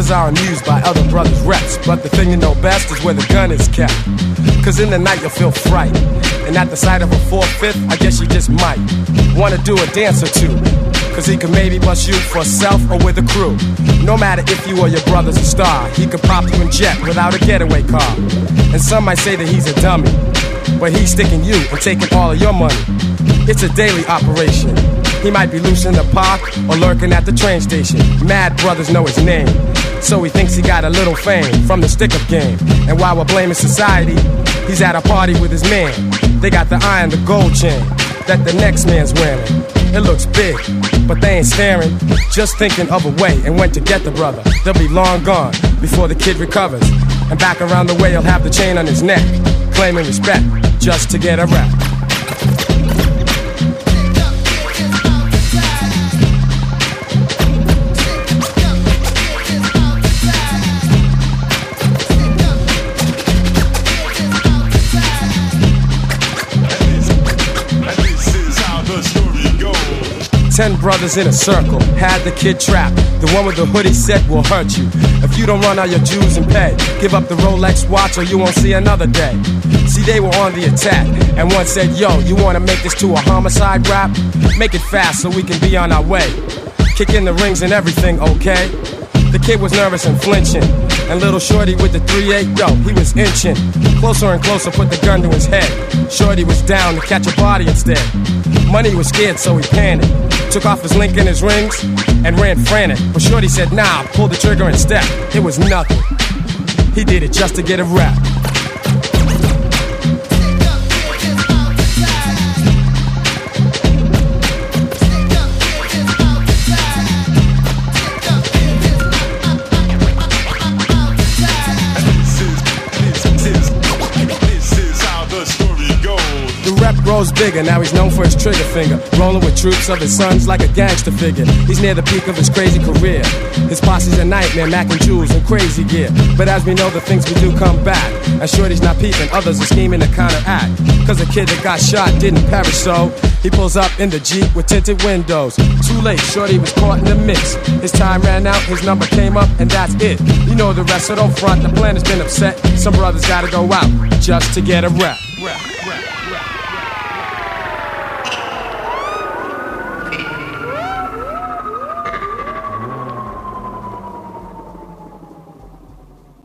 Brothers are amused by other brothers' reps, but the thing you know best is where the gun is kept. Cause in the night you'll feel fright, and at the sight of a 4/5, I guess you just might wanna do a dance or two. Cause he could maybe bust you for self or with a crew. No matter if you or your brother's a star, he could pop you in jet without a getaway car. And some might say that he's a dummy, but he's sticking you and taking all of your money. It's a daily operation. He might be loose in the park or lurking at the train station. Mad brothers know his name, so he thinks he got a little fame from the stick-up game. And while we're blaming society, he's at a party with his man. They got the eye and the gold chain that the next man's wearing. It looks big, but they ain't staring, just thinking of a way and when to get the brother. They'll be long gone before the kid recovers, and back around the way he'll have the chain on his neck, claiming respect just to get a rap. 10 brothers in a circle, had the kid trapped. The one with the hoodie said will hurt you if you don't run out your dues and pay. Give up the Rolex watch or you won't see another day. See, they were on the attack, and one said, yo, you wanna make this to a homicide rap? Make it fast so we can be on our way. Kick in the rings and everything, okay? The kid was nervous and flinching, and little Shorty with the 3-8, yo, he was inching. Closer and closer, put the gun to his head. Shorty was down to catch a body instead. Money was scared, so he panicked. Took off his link and his rings and ran frantic. But Shorty said, nah, pull the trigger and step. It was nothing. He did it just to get a rap. Grows bigger, now he's known for his trigger finger. Rolling with troops of his sons like a gangster figure. He's near the peak of his crazy career. His posse's a nightmare, Mac and Jules and crazy gear. But as we know, the things we do come back. And Shorty's not peeping, others are scheming to counteract. Cause the kid that got shot didn't perish, so he pulls up in the Jeep with tinted windows. Too late, Shorty was caught in the mix. His time ran out, his number came up, and that's it. You know the rest, so don't front, the plan has been upset. Some brothers gotta go out just to get a rap.